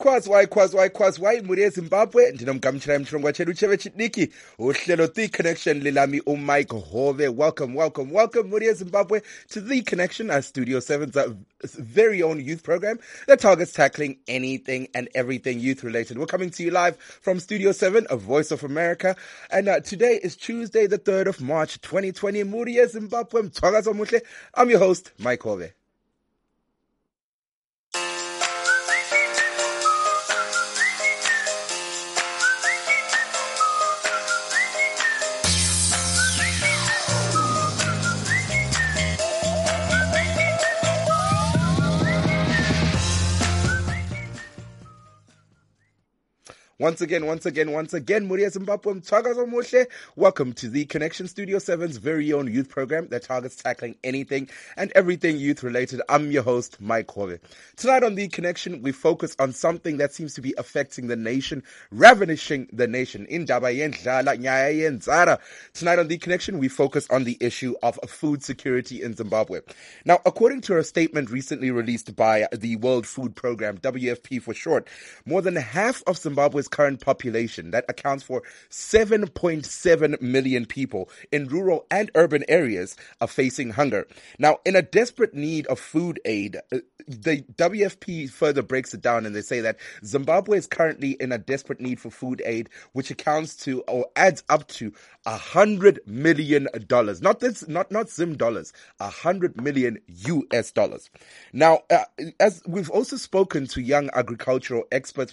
Why muri Zimbabwe ndinomgamchira emchirongwa chedu cheve chidiki uhlelo The Connection lilami uMike Hove. Welcome muri Zimbabwe to The Connection, our Studio 7's very own youth program that targets tackling anything and everything youth related. We're coming to you live from Studio 7 of Voice of America, and today is Tuesday the 3rd of March 2020. Muri Zimbabwe mthwakazo muhle. I'm your host Mike Hove. Once again, Muri Zimbabwe mthwakazo muhle. Welcome to The Connection, Studio 7's very own youth program that targets tackling anything and everything youth related. I'm your host, Mike Hove. Tonight on The Connection, we focus on something that seems to be affecting the nation, ravishing the nation. Indaba yendlala, nyaya yenzara. Tonight on The Connection, we focus on the issue of food security in Zimbabwe. Now, according to a statement recently released by the World Food Program, WFP for short, more than half of Zimbabwe's current population, that accounts for 7.7 million people in rural and urban areas, are facing hunger. Now, in a desperate need of food aid, the WFP further breaks it down and they say that Zimbabwe is currently in a desperate need for food aid, which accounts to or adds up to $100 million. Not Zim dollars, $100 million US. Now, as we've also spoken to young agricultural experts,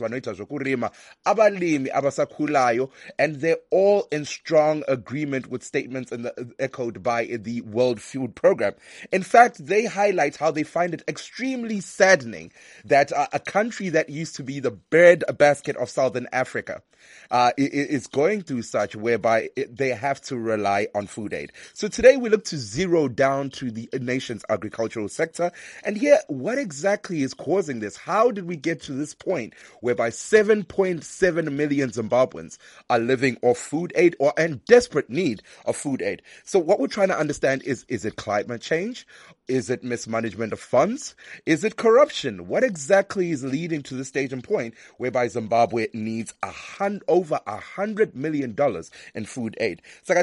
abalimi abasakhulayo, and they're all in strong agreement with statements echoed by the World Food Program. In fact, they highlight how they find it extremely saddening that a country that used to be the breadbasket of Southern Africa is going through such whereby they have to rely on food aid. So today we look to zero down to the nation's agricultural sector and hear what exactly is causing this. How did we get to this point whereby 7.7 million Zimbabweans are living off food aid or in desperate need of food aid? So what we're trying to understand is it climate change? Is it mismanagement of funds? Is it corruption? What exactly is leading to the stage and point whereby Zimbabwe needs over $100 million in food aid?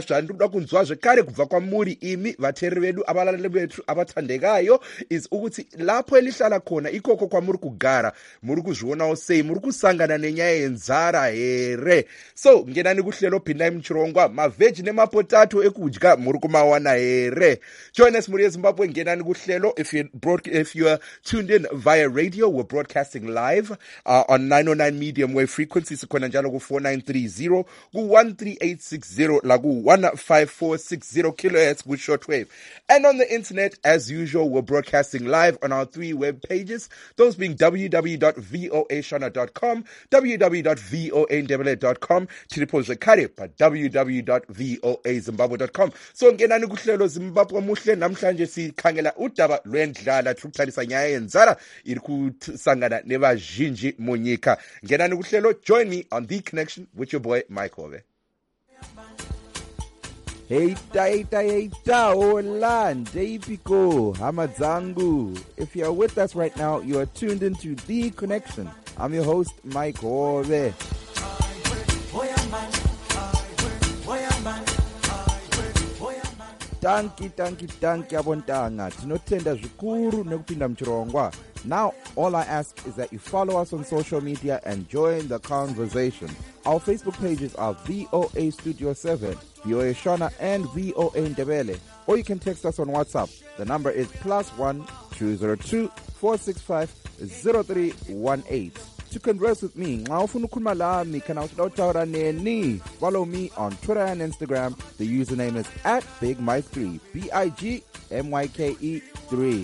Is ukuthi lapho elihlala khona ikoko kwa muri kugara muri kuzviona usei muri kusangana nenyaya yenzara here. So ngenani kuhlelo phinda imchirongwa maveji nemapotato ekudya muri kumawana here. Join us muri Zimbabwe ngenani kuhlelo. If you're tuned in via radio, we're broadcasting live on 909 medium wave frequency sikhona njalo ku 4930 ku 13860 la ku 15460 kilohertz with shortwave. And on the internet, as usual, we're broadcasting live on our 3 web pages, those being www.voashona.com, www.voandebele.com, Chiripoze Karepa, www.voazimbabwe.com. So ngenani kuhlelo Zimbabwe muhle namhlanje sikhangela udaba lwendlala trukuthalisa nyaya yenzara iri kusangana nevazhinji munyika. Ngenani kuhlelo, join me on The Connection with your boy Mike Hove. Heita, hola, Ndepiko, Hamadzangu. If you are with us right now, you are tuned into The Connection. I'm your host, Mike Hove. Tanki abontanga. Tinotenda zvikuru nekupinda mchirongwa. Now, all I ask is that you follow us on social media and join the conversation. Our Facebook pages are VOA Studio 7, VOA Shona, and VOA Ndebele. Or you can text us on WhatsApp. The number is +1 202 465 0318. To converse with me, follow me on Twitter and Instagram. The username is @BigMike3, BIGMYKE3.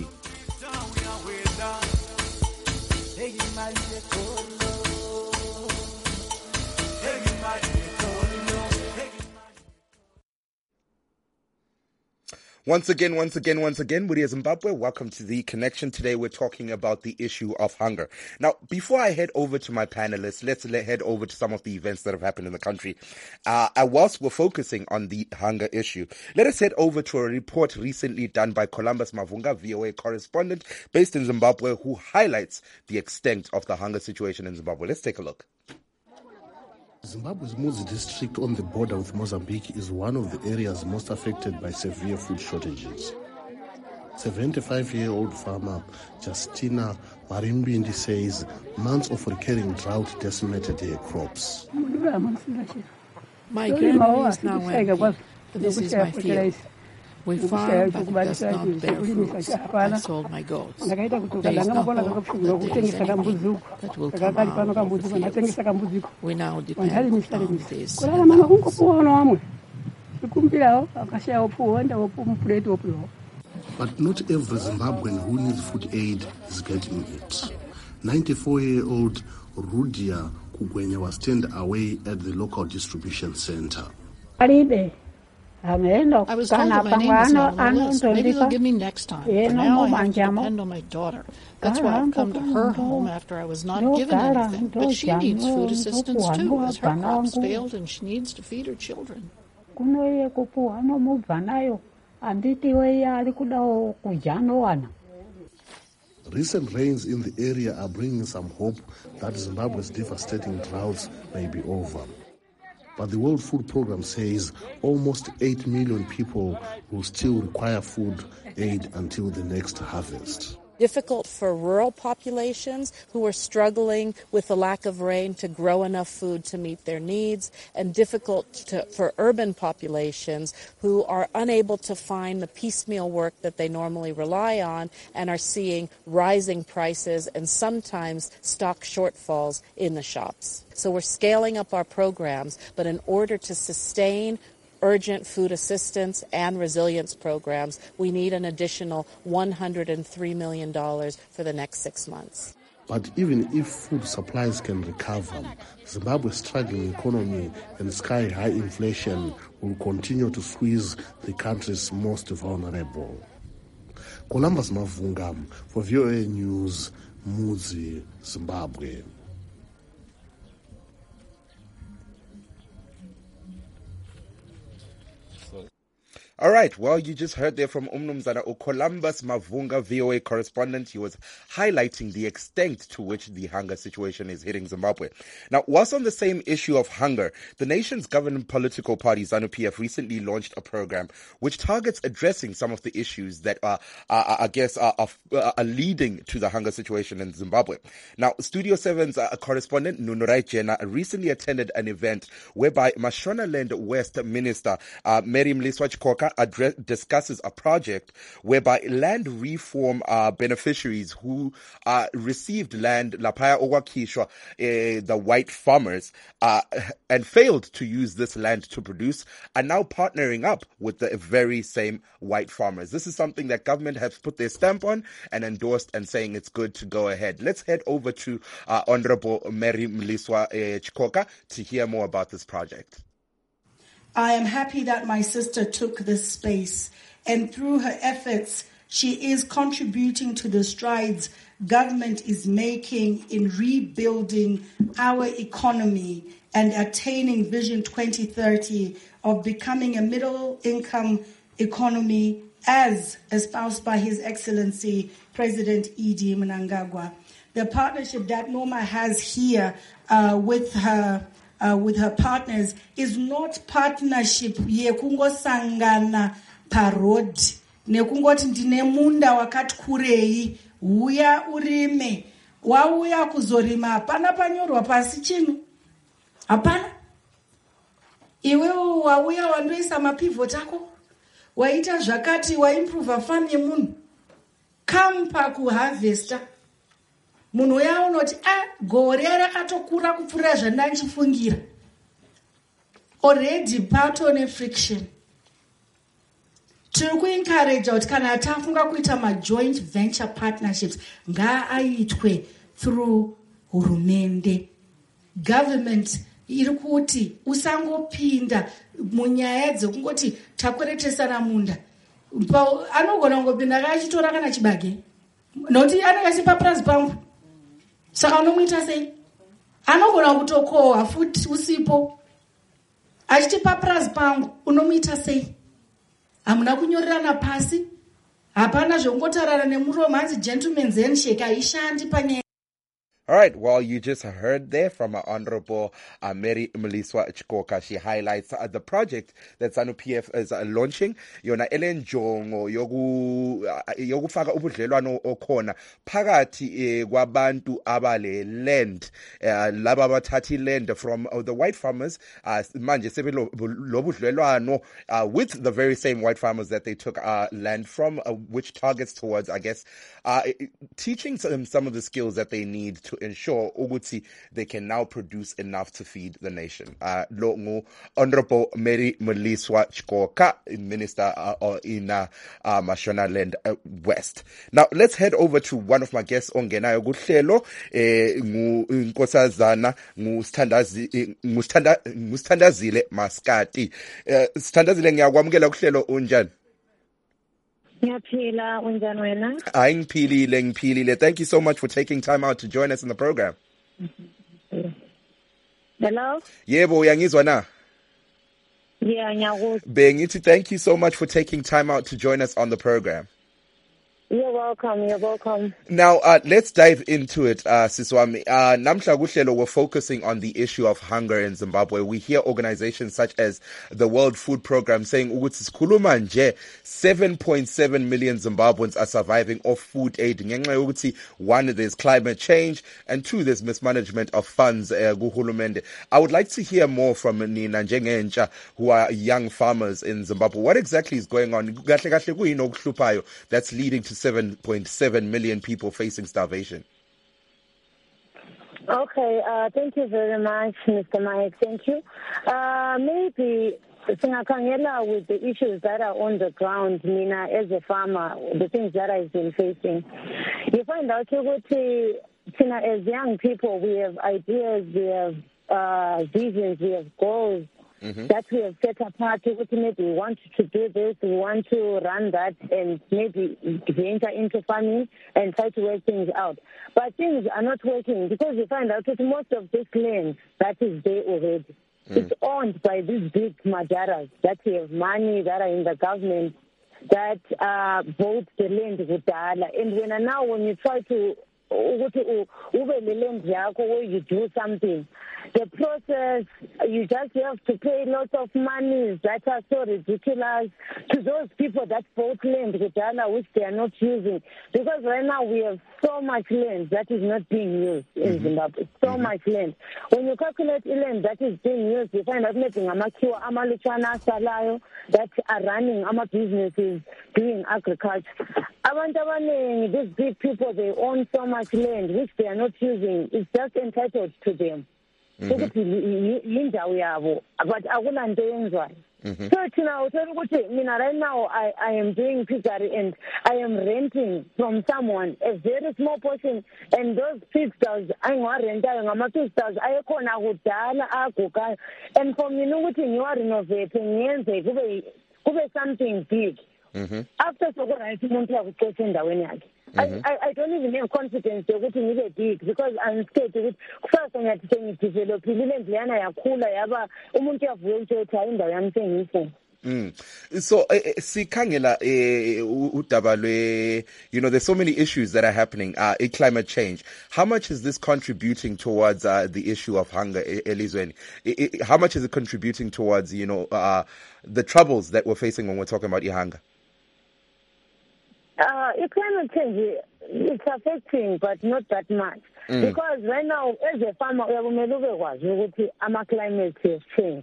Once again, Muria Zimbabwe, welcome to The Connection. Today we're talking about the issue of hunger. Now, before I head over to my panelists, let's head over to some of the events that have happened in the country. Whilst we're focusing on the hunger issue, let us head over to a report recently done by Columbus Mavunga, VOA correspondent based in Zimbabwe, who highlights the extent of the hunger situation in Zimbabwe. Let's take a look. Zimbabwe's Muzi district on the border with Mozambique is one of the areas most affected by severe food shortages. 75-year-old farmer Justina Marimbindi says months of recurring drought decimated her crops. My grandmother is now empty. This is my field. We farm, but it does not bear fruits. I sold my goats. There is no hope that there is anything that will come out of the fields. We now depend on this. But not every Zimbabwean who needs food aid is getting it. 94-year-old Rudia Kugwenya was turned away at the local distribution center. I was told that my name was not on the list. Maybe they'll give me next time. For now, I have to depend on my daughter. That's why I've come to her home after I was not given anything. But she needs food assistance too, as her crops failed and she needs to feed her children. Recent rains in the area are bringing some hope that Zimbabwe's devastating droughts may be over. But the World Food Programme says almost 8 million people will still require food aid until the next harvest. Difficult for rural populations who are struggling with the lack of rain to grow enough food to meet their needs, and difficult for urban populations who are unable to find the piecemeal work that they normally rely on and are seeing rising prices and sometimes stock shortfalls in the shops. So we're scaling up our programs, but in order to sustain urgent food assistance and resilience programs, we need an additional $103 million for the next 6 months. But even if food supplies can recover, Zimbabwe's struggling economy and sky-high inflation will continue to squeeze the country's most vulnerable. Columbus Mavunga for VOA News, Muzi, Zimbabwe. All right, well, you just heard there from Mnumzana Columbus Mavunga, VOA correspondent. He was highlighting the extent to which the hunger situation is hitting Zimbabwe. Now, whilst on the same issue of hunger, the nation's governing political party, ZANU-PF, recently launched a program which targets addressing some of the issues that are leading to the hunger situation in Zimbabwe. Now, Studio 7's correspondent, Nunurai Jena, recently attended an event whereby Mashonaland West Minister Mary Mliswa Chikoka discusses a project whereby land reform beneficiaries who received land lapaya okwakishwa the white farmers and failed to use this land to produce are now partnering up with the very same white farmers. This is something that government has put their stamp on and endorsed and saying it's good to go ahead. Let's head over to Honorable Mary Mliswa Chikoka to hear more about this project. I am happy that my sister took this space, and through her efforts, she is contributing to the strides government is making in rebuilding our economy and attaining Vision 2030 of becoming a middle-income economy as espoused by His Excellency President E.D. Mnangagwa. The partnership that Norma has here with her partners is not partnership yekungosangana parodi nekungoti ndine munda wakati kurei uya urime wauya kuzorima hapana panyorwa pasi chinu hapana iwewe wauya wandoisa mapivot ako waita zvakati waimprova farm yemunhu kampa kuharvesta munhu uya unoti gore rakatokura kupfuura zvandandichifungira already patone friction. Tiri kuencourage kuti kana tafunga kuita ma-joint venture partnerships ngaaitwe through hurumende. Government iri kuti usangopinda munyaya dzekungoti takweretesana munda. anogona ngopinda kachitora kana chibage noti anenge achipa price pangu saka unomuita sei anogona kutokohwa futi usipo achitipa price pangu unomuita sei hamuna kunyorerana pasi hapana zvongotarana nemuromo hanzi gentleman's handshake haishandi panyaya. All right, well, you just heard there from our Honorable Mary Mliswa Chikoka. She highlights the project that ZANU-PF is launching. Yona elenjongo yokufaka ubudlelwano okhona phakathi kwabantu abale land laba abathatha land from the white farmers manje sebe lobudlelwano with the very same white farmers that they took land from, which targets towards, I guess, teaching them some of the skills that they need to ensure ukuthi they can now produce enough to feed the nation. Honorable Mary Mliswa Chikoka, Minister in Mashonaland West. Now let's head over to one of my guests ongenayo kuhlelo Nkosazana Sithandazile Maskati. Sithandazile, ngiyakwamukela kuhlelo, unjani? Ngiyaphila, unjani wena? Ngiphilile. Thank you so much for taking time out to join us in the program. Hello? Yebo, uyangizwa na? Yeah, ngiyakuzwa. Bengithi, thank you so much for taking time out to join us on the program. You're welcome. Now, let's dive into it, Siswami. Namhla kuhlelo, we're focusing on the issue of hunger in Zimbabwe. We hear organizations such as the World Food Programme saying ukuthi sikhuluma nje 7.7 million Zimbabweans are surviving off food aid. Ngenxa yokuthi, one, there's climate change, and two, there's mismanagement of funds kuhulumende. I would like to hear more from Nina njengentsha, who are young farmers in Zimbabwe. What exactly is going on? Kahle kahle kuyini okuhluphayo that's leading to 7.7 million people facing starvation? Okay, thank you very much, Mr. Mike. Thank you. Maybe singakhangela with the issues that are on the ground, Nina, as a farmer, the things that I've been facing. You find out ukuthi as young people, we have ideas, we have visions, we have goals. That we have set apart, maybe we want to do this, we want to run that, and maybe enter into farming and try to work things out. But things are not working because you find out that most of this land that is there already, it's owned by these big majaras that have money, that are in the government, that bought the land with Dala. And when you try to where you do something, the process, you just have to pay lots of money that are so ridiculous to those people that bought land with Dala, which they are not using. Because right now we have so much land that is not being used in Zimbabwe. So much land. When you calculate land that is being used, you find out maybe that are running businesses doing agriculture. These big people, they own so much land which they are not using. It's just entitled to them. But I right now I am doing piggery and I am renting from someone a very small portion, and those pigstalls and for me you are renovating something big. After I don't even have confidence to big because I'm scared to first I have to develop So sikhangela udaba lwe, there's so many issues that are happening, climate change. How much is this contributing towards the issue of hunger, Elizweni? How much is it contributing towards the troubles that we're facing when we're talking about hunger? Climate change, it's affecting, but not that much. Because right now, as a farmer, climate has changed.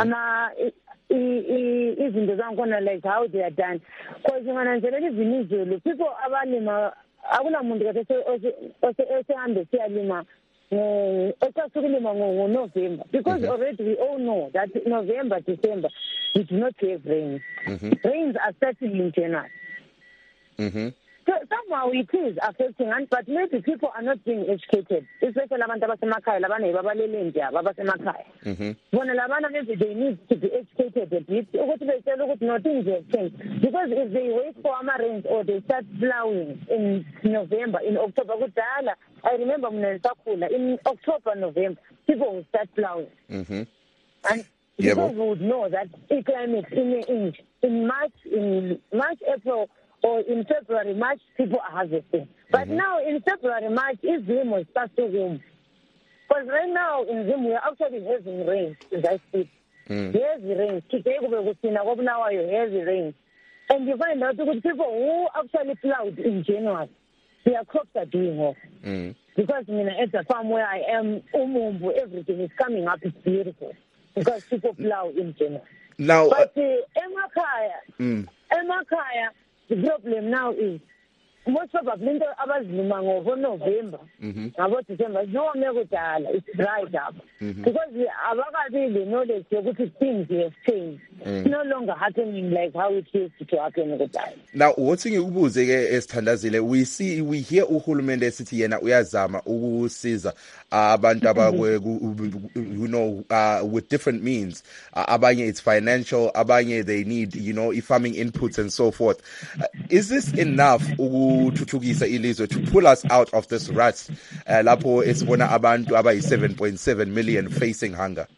Even like how they are done. Because people November, because already we all know that November, December, we do not have rains. Rains are starting in January. So somehow it is affecting us, but maybe people are not being educated, especially abantu abasemakhaya labana babalele nje abasemakhaya. Bona labana maybe they need to be educated a bit ukuthi betshela ukuthi nothing has changed, because if they wait for rains or they start plowing in November, in October, kudala I remember in October, November people will start plowing. And because we would know that the climate in March, April, or in February, March, people are harvesting. But now in February, March, Zim will start to Zim. Because right now in Zim, we are actually having rain, as I speak. Heavy rain. Today, we will see heavy rain. And you find out that people who actually plowed in January, their crops are doing off. Because at the farm where I am, everything is coming up, it's beautiful. Because people plow in January. Now, but Emakaya, the problem now is most probably November, about December, it's dried up. Because the knowledge of things have changed. It's no longer happening like how it used to happen at the time. Now, what's in Esithandazile, we hear uhulumende sithi yena uyazama ukusiza abantu with different means. Abanye it's financial, abanye they need, farming inputs and so forth. Is this enough ukuthuthukisa ilizwe to pull us out of this rut? Lapho esibona abantu abayi 7.7 million facing hunger.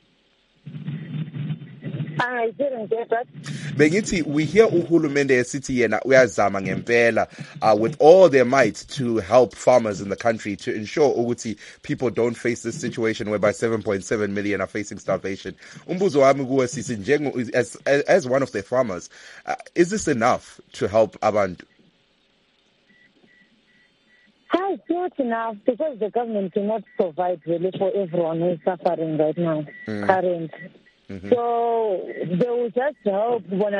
I didn't get that. Bengithi, we hear uhulumende esithi yena uyazama ngempela with all their might to help farmers in the country to ensure ukuthi people don't face this situation whereby 7.7 million are facing starvation. Umbuzo wami kuwe sisi as one of the farmers, is this enough to help abantu? It's not enough because the government cannot provide relief for everyone who is suffering right now, currently. So they will just help right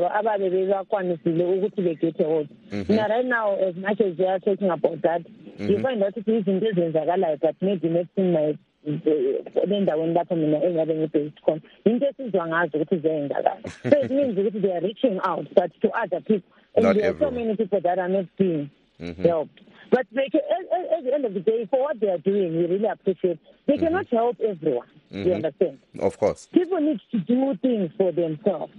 now, as much as they are talking about that, you find out it is in business but maybe next thing might so it means that they are reaching out, but to other people. And Not there everyone. are so many people that are not being helped. But they can, at the end of the day, for what they are doing, we really appreciate. They cannot help everyone. You understand? Of course. People need to do things for themselves.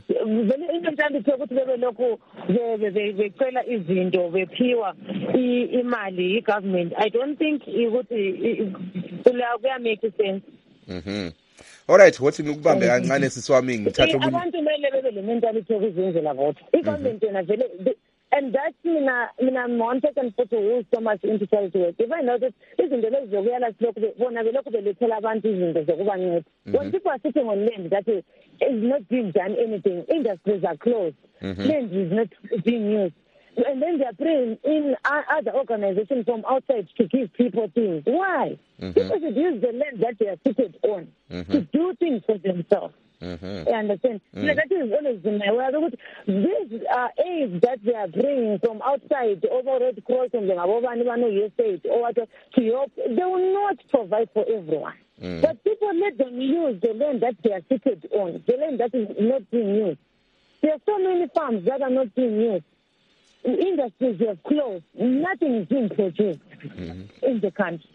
Government. I don't think it would make sense. All right, what's in ukubambe kancane siswami ngithatha Abantu kumele bebe le mentality yokuzenzela vote. I-government yena vele, and that's mina one person photo who is so much into charity work. If I know that izinto lezi zokuyala silokhu bona belokhu belethela abantu izinto zokubanceda. When people are sitting on land that is not being done anything, industries are closed, land is not being used. And then they are bringing in other organizations from outside to give people things. Why? People should use the land that they are seated on to do things for themselves. You understand? So that is always in my way. These aids that they are bringing from outside, over Red Cross and the or to Europe, they will not provide for everyone. But people let them use the land that they are seated on, the land that is not being used. There are so many farms that are not being used. Industries have closed. Nothing is being produced in the country.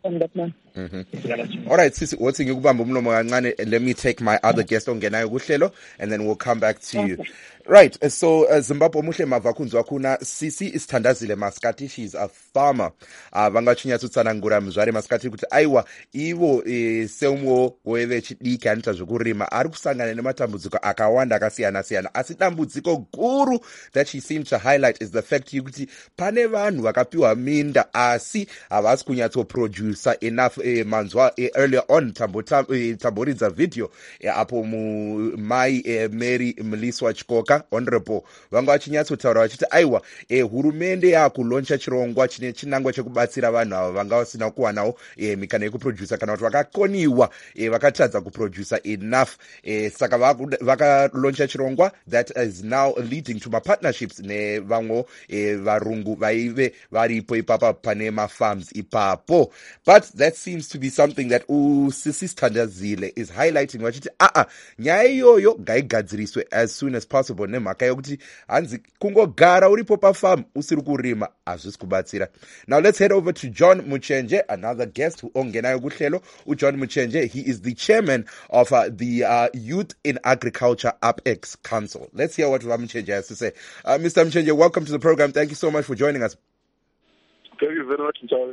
All right, Sisi, what's in ukubamba umlomo kancane? Let me take my other guest ongenayo kuhlelo and then we'll come back to you. Right, so Zimbabwe Muhle Mavakunzwa kuna Sisi Isithandazile Maskati, she's a farmer. Vangachinya tutsana ngura mzwari Maskati kuti aiwa iwo semwo wewe chidiki anita zvokurima ari kusangana nematambudziko akawanda akasiyana-siyana. Asi dambudziko guru that she seemed to highlight is the fact kuti pane vanhu vakapiwa minda asi havasi kunyatsoproducer enough manzwa earlier on tamboridza video apo mai Mary Mliswa Chikoka honorable vanga vachinyatsotaura vachiti aiwa hurumende yakuloncha chirongwa chine chinangwa chekubatsira vanhu ava vanga vasina kuwanawo mikana yekuproducer kana kuti vakakoniwa vakatadza kuproducer enough saka vakaloncha chirongwa that is now leading to mapartnerships nevamwe varungu vaive varipo ipapa pane mafarms ipapo. But that seems to be something that Sisi Isithandazile is highlighting vachiti nyaya iyoyo ngaigadziriswe as soon as possible example nemhaka yokuthi hanzi kungogara uripo pafarm usiri kurima azvisi kubatsira. Now let's head over to John Muchenje, another guest who ongenayo kuhlelo. John Muchenje, he is the chairman of the Youth in Agriculture UpX Council. Let's hear what Muchenje has to say. Mr. Muchenje, welcome to the program. Thank you so much for joining us. Thank you very much, Charlie.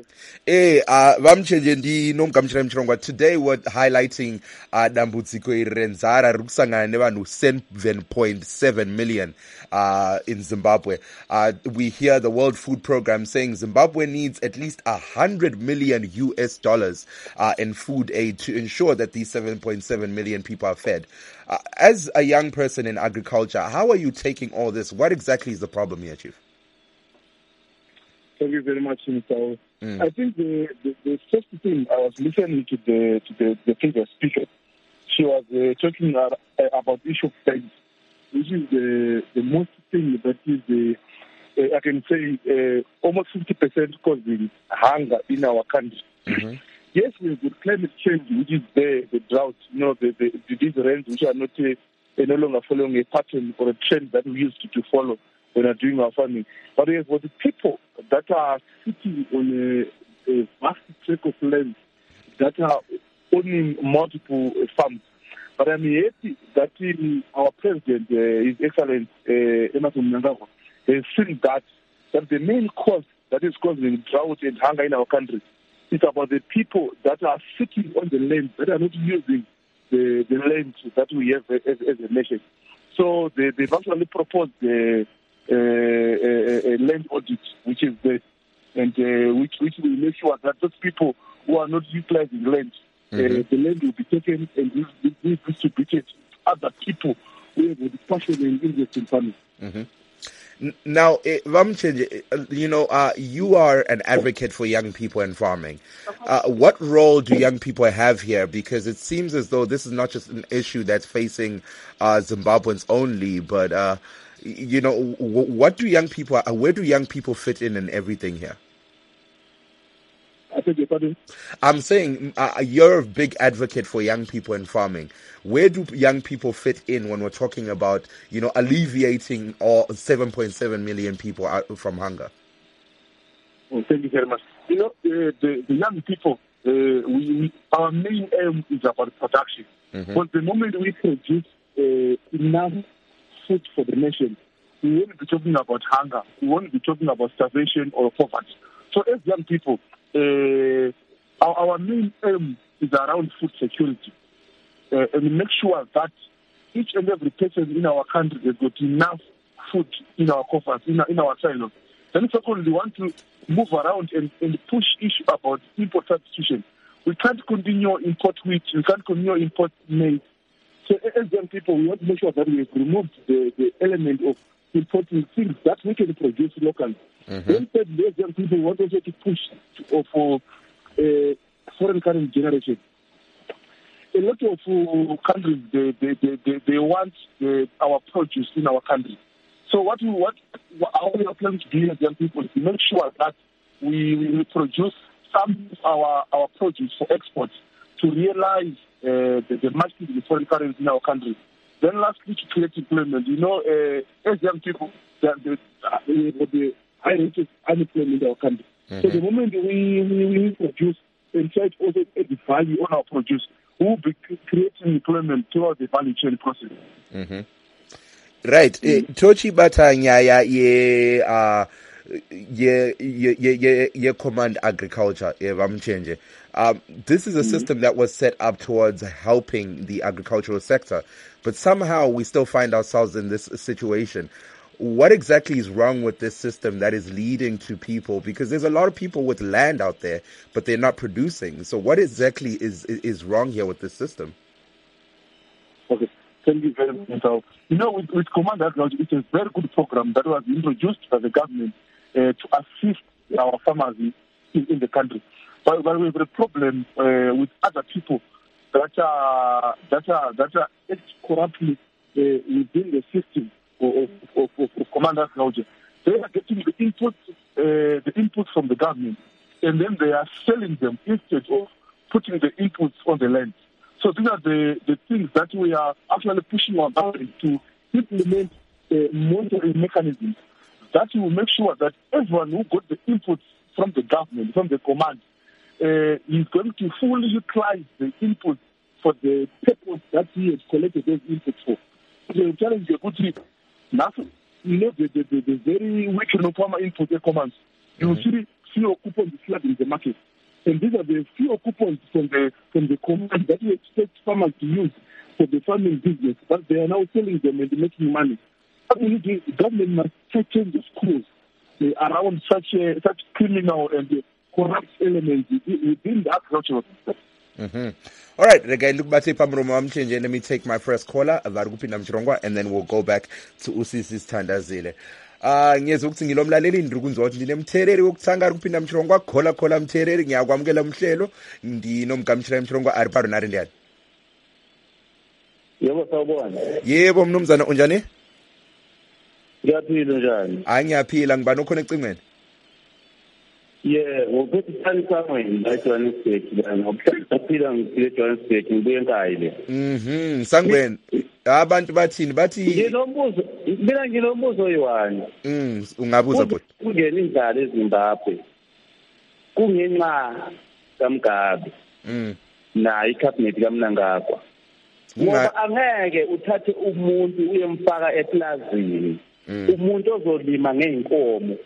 Today we're highlighting dambudziko renzara rukusangana nevanhu 7.7 million in Zimbabwe. We hear the World Food Program saying Zimbabwe needs at least $100 million in food aid to ensure that these 7.7 million people are fed. As a young person in agriculture, how are you taking all this? What exactly is the problem here, Chief? Thank you very much, Mr. I think the first thing, I was listening to the previous speaker. She was talking about the issue of pegs, which is the most thing that is I can say almost 50% causing hunger in our country. Mm-hmm. Yes, we have got climate change, which is the drought, these rains which are not no longer following a pattern or a trend that we used to follow when we are doing our farming. But we have got the people that are sitting on a vast tract of land that are owning multiple farms. But I'm happy that our president, His Excellency Emmerson Mnangagwa, has seen that the main cause that is causing drought and hunger in our country is about the people that are sitting on the land, that are not using the land that we have as a nation. So they've actually proposed a land audit, which is which will make sure that those people who are not utilizing land, the land will be taken and distributed to other people who have the passion and interest in farming. Mm-hmm. Now, Vamchenje, you are an advocate for young people and farming. What role do young people have here? Because it seems as though this is not just an issue that's facing Zimbabweans only, but what do young people? Where do young people fit in everything here? I beg your pardon? I'm saying you're a big advocate for young people and farming. Where do young people fit in when we're talking about, alleviating all 7.7 million people out from hunger? Oh, thank you very much. The young people, our main aim is about production. Mm-hmm. But the moment we produce enough food for the nation, we won't be talking about hunger. We won't be talking about starvation or poverty. So as young people, our main aim is around food security. And make sure that each and every person in our country has got enough food in our coffers, in our silos. Then secondly, we want to move around and push issue about import substitution. We can't continue import wheat, we can't continue import maize. So as young people, we want to make sure that we have removed the element of importing things that we can produce locally. Mm-hmm. Then thirdly, as young people, we want also to push for foreign currency generation. A lot of countries, they want our produce in our country. So what we are planning to do as young people is to make sure that we produce some of our produce for export to realize the market in foreign currency in our country. Then lastly, to create employment. As young people, the high rate of unemployment in our country. Mm-hmm. So the moment we produce and try to also add the value on our produce, we will be creating employment throughout the value chain process. Mm-hmm. Right. Tochi bata nyaya ye command agriculture Vamchenje. This is a system that was set up towards helping the agricultural sector, but somehow we still find ourselves in this situation. What exactly is wrong with this system that is leading to people? Because there's a lot of people with land out there, but they're not producing. So what exactly is wrong here with this system? Okay, thank you very much. With Command Agriculture, it's a very good program that was introduced by the government to assist our farmers in the country. But we have a problem with other people that are act corruptly within the system of Command Agriculture. They are getting the inputs from the government, and then they are selling them instead of putting the inputs on the land. So these are the things that we are actually pushing our government to implement monitoring mechanisms that will make sure that everyone who got the inputs from the government, from the command, is going to fully utilize the inputs for the purpose that he has collected those inputs for. The challenge is good. Nothing. The very weak farmer input commands. You will see fewer coupons flooding the market. And these are the fewer coupons from the command that we expect farmers to use for the farming business, but they are now selling them and making money. The government must change the schools around such criminal and corrupt elements within the agricultural system. All right, again, look back to Pamroma. Let me take my first caller, and then we'll go back to Usisi Tandazile. Ngiyeza ukuthi ngilomlaleli ndrukunzothi ndinemtheleli wokuthanga kuphinda mchirongwa khola mtheleli ngiyakwamukela umhlelo ndinomgamshira mchirongwa ari paro nari ndiyani. Yebo sawubona. Yebo mnumzana unjani? Ngiyaphila njani? Ngiyaphila ngibani okhona ecingweni? Ngophethe Sangweni la Johannesburg la ngokuphila ngile Johannesburg ngibuye enkayile. Sangweni. Abantu bathini bathi nginombuzo oyi-1. Ungabuza bhuti. Kungena indlala eZimbabwe. Kungenxa kaMgabe. Na icabinet kaMnangagwa. Ngoba angeke uthathe umuntu uyemfaka eplazini. Umuntu ozolima ngeenkomo,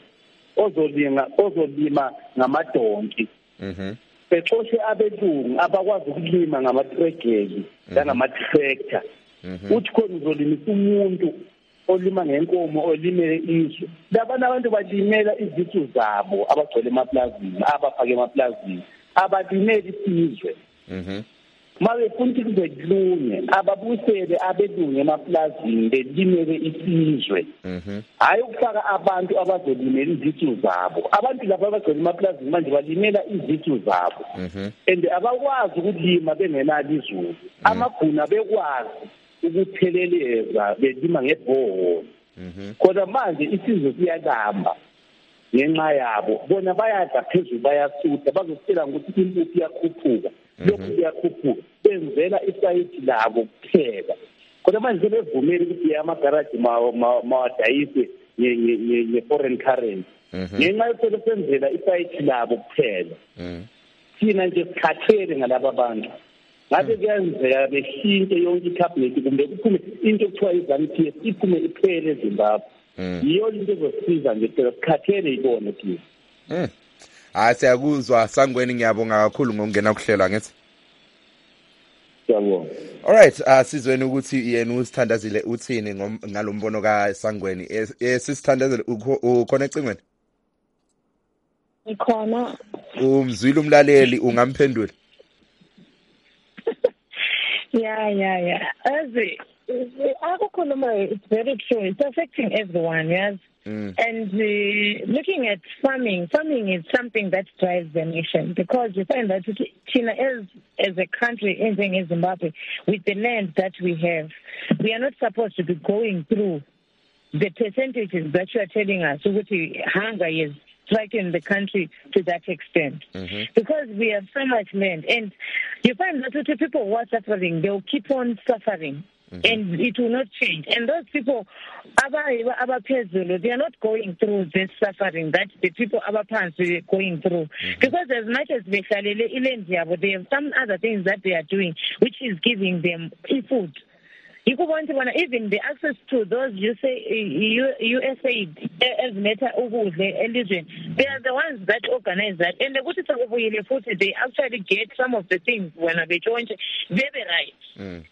ozolima ngamadonki. Bexoshe abelungu abakwazi ukulima ngamatregeli ngamatractor. Uthi khona uzolimisa umuntu olima ngenkomo olimele izwe. Labana abantu balimela izitu zabo abagcwele emaplazini, abafake emaplazini, abalimeli isizwe. Mabe futhi kuzelunge ababusele abelungu emaplazini belimele isizwe. Hayi ukufaka abantu abazolimela izitu zabo. Abantu laba abagcwele emaplazini manje balimela izitu zabo. And abakwazi ukulima bengenalo izulu. Amaguna bekwazi ukutheleleza belima ngebhowo. Kodwa manje isizwe siyalamba ngenxa yabo. Bona bayadla phezulu bayasutha bazositshela ukuthi impuphu iyakhuphuka. Lokhu kuyakhuphuka benzela isayiti labo kuphela. Kodwa manje sebevumela ukuthi amagaraji mawadayise nge-foreign currency. Ngenxa yokuthi senzela isayiti labo kuphela. Thina nje sikhathele ngalaba abantu. Ngabe kuyenzeka beshintshe yonke icabinet kumbe kuphume into ekuthiwa izaniphi iphume iphele eZimbabwe. Yiyo into ezosiza nje phela sikhathele ibone thina. Siyakuzwa Sangweni ngiyabonga kakhulu ngokungena kuhlela ngithi. Siyabonga. All right, sizweni ukuthi yena usithandazile uthini ngalombono kaSangweni. Sisithandazile ukhona ecingweni? Ikhona. Umzwile umlaleli ungamphendula. Yeah. It's very true. It's affecting everyone, yes. And looking at farming is something that drives the nation, because you find that China as a country, in Zimbabwe, with the land that we have, we are not supposed to be going through the percentages that you are telling us. So hunger is striking the country to that extent, because we have so much land, and you find that people who are suffering, they will keep on suffering. And it will not change. And those people, they are not going through this suffering that the people are going through. Because as much as they have some other things that they are doing, which is giving them food. You could want to even the access to those USAID as matter of religion. They are the ones that organize that, and they actually get some of the things when they join. They right.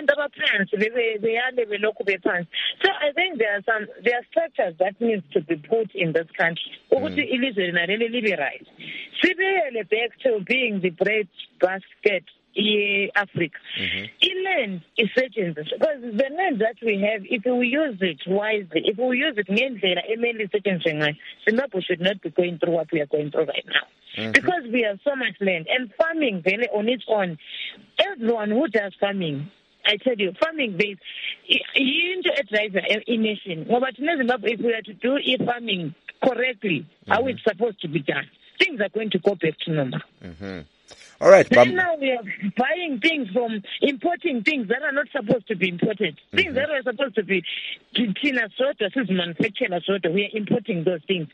So I think there are structures that needs to be put in this country. Right. Back to being the bread basket. Africa. Land is certain, because the land that we have, if we use it wisely, if we use it mainly Zimbabwe should not be going through what we are going through right now. Because we have so much land, and farming on its own, everyone who does farming, I tell you, farming based, you need to drive a nation. But in Zimbabwe, if we are to do farming correctly, how it's supposed to be done, things are going to go back to normal. All right. Then now we are buying things importing things that are not supposed to be imported. Things that are supposed to be Tina Soto, manufacturer Soto, we are importing those things.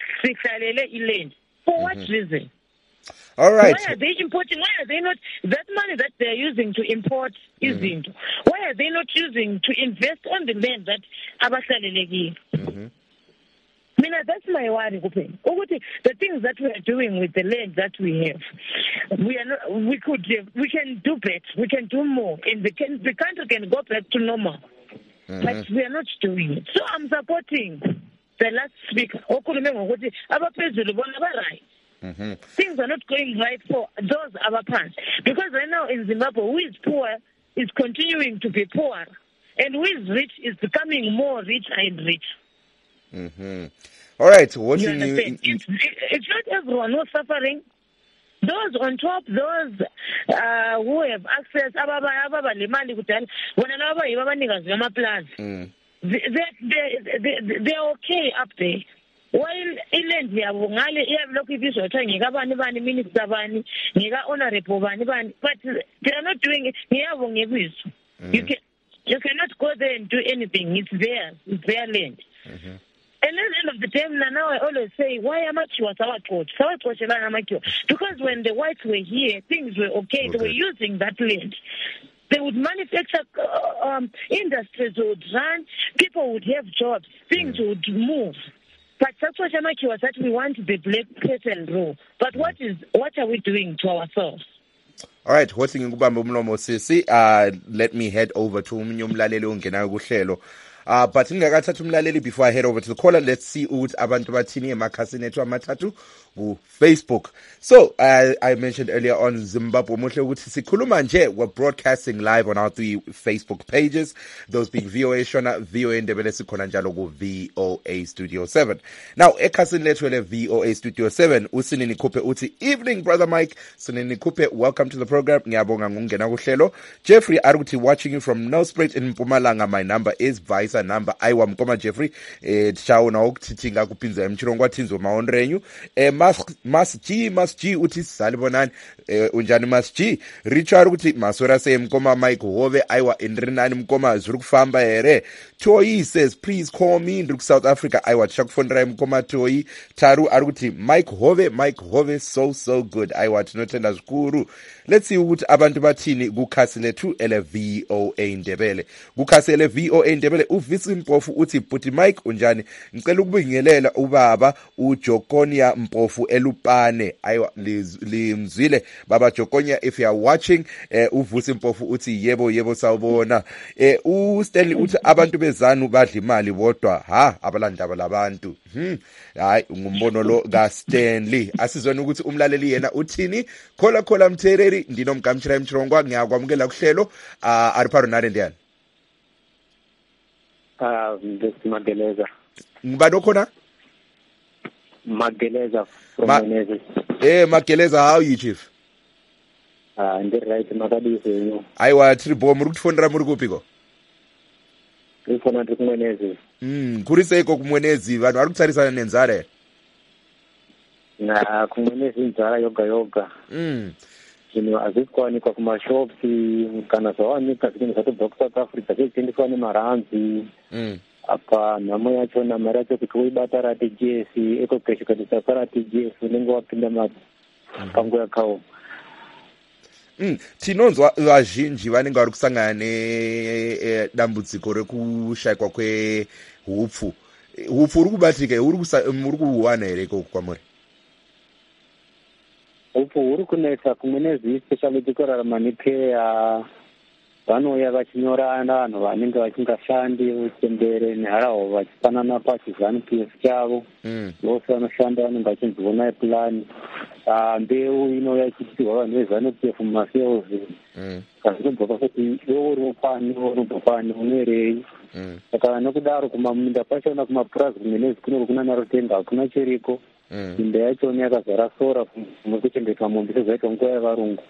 For what reason? All right. Why are they importing? Why are they not? That money that they are using to import is into. Why are they not using to invest on the land that Abasalelegi? That's my worry. The things that we are doing with the land that we have, we can do better. We can do more, and the country can go back to normal. But we are not doing it. So I'm supporting the last speaker. Things are not going right for those other parts. Because right now in Zimbabwe, who is poor is continuing to be poor, and who is rich is becoming more rich and rich. All right. You understand? It's not everyone who's suffering. Those on top, those who have access, they're okay up there. While iland yabo ngale iyalokhu ibizwa kuthiwa ngikabani bani minister bani ngika honorable bani bani, but they are not doing it. Ngiyabo ngebizo. You cannot go there and do anything. It's theirs. It's their land. And at the end of the day, now I always say, why am I because when the whites were here, things were okay. They were using that land. They would manufacture, industries would run, people would have jobs, things would move. But that's what was that we want the black person rule. But what are we doing to ourselves? All right, let me head over to umlaleli ongena kuhlelo. But ngakathatha umlaleli before I head over to the caller, let's see ukuthi abantu bathini emakhasini ethu amathathu ku Facebook. So I mentioned earlier on Zimbabwe Muhle ukuthi sikhuluma nje, we're broadcasting live on our 3 Facebook pages, those being VOA Shona, VOA Ndebele, sikhona njalo ku VOA Studio 7. Now ekhasini lethu le VOA Studio 7 uSinini Khuphe uthi, evening brother Mike. Sinini Khuphe, welcome to the program. Ngiyabonga ngungena kuhlelo. Jeffrey Aruti watching you from Nelspruit in Mpumalanga. My number is Vice number aiwa mkoma Jeffrey tshawona ukuthinga kupinza emchirongwa thinzo maonrenyu Mas G uthi salibonani unjani Mas G. Richard ukuthi masora se mkoma Mike Hove aiwa indrinani mkoma zuri kufamba here. Toyi says please call me ndiri South Africa aiwa tishakufondera mkoma Toyi. Taru arikuti Mike Hove so good aiwa tinotenda zvikuru. Let's see ukuthi abantu bathini kukhasi lethu ele VOA Ndebele. Kukhasi ele VOA Ndebele uvisi Mpofu uthi Bhuti Mike unjani, ngicela ukubingelela ubaba uJokonia Mpofu elupane ayiwa limzwile baba Jokonia, if you are watching. Uvusi Mpofu uthi yebo sawubona. uStanley uthi abantu bezanu badla imali bodwa abalandaba labantu. Hayi ngumbono lo ka Stanley. Asizweni ukuthi umlaleli yena uthini. Khola Mthereri ndinomgamtshira emchirongwa, ngiyakwamukela kuhlelo. Ariparo narendiyani Mageleza. Ngibani khona? Mageleza from Menezes. Mageleza, how are you chief? Ndi right makadise yo. Aiwa tribo muri kutfondera muri kupiko? Ifona ndi kuMwenezi. Kuri seko kuMwenezi vanhu vari kutarisana nenzara. Na kuMwenezi nzara yoga. Zvino azvikuwanikwa kumashops kana zvawanika zvinhu zvatobva kuSouth Africa zvichitendeswa nemaranzi. Apa nhamo yachona mari yacho kuti uibata RTGS ekokeshi kadisa RTGS unenge wapinda panguva yakaoma. Tinonzwa vazhinji vanenge vari kusangana nedambudziko rekushayikwa kwehupfu. Hupfu uri kubatika, muri kuwana here ikoko kwamuri? Hupfu huri kunetsa kuMwenezi, especially tikorarama nepeya. Vanouya vachinyorana vanhu vanenge vasingashandi uchembere neharahwa vachipanana pachizanu-PF chavo. Vose vanoshanda vanenge vachinziona epulani. Mbeu inouya ichipiwa vanhu vezanu-PF mumasales. Kazvinobva pakuti iwe uri pani unerei. Saka nokudaro kumaminda pachona kumapurazi kuMwenezi kunenge kuna narotenga hakuna chiriko. Minda yachona yakazara sora mekuchengetwa mombe sezvaitwa nguva yevarungu.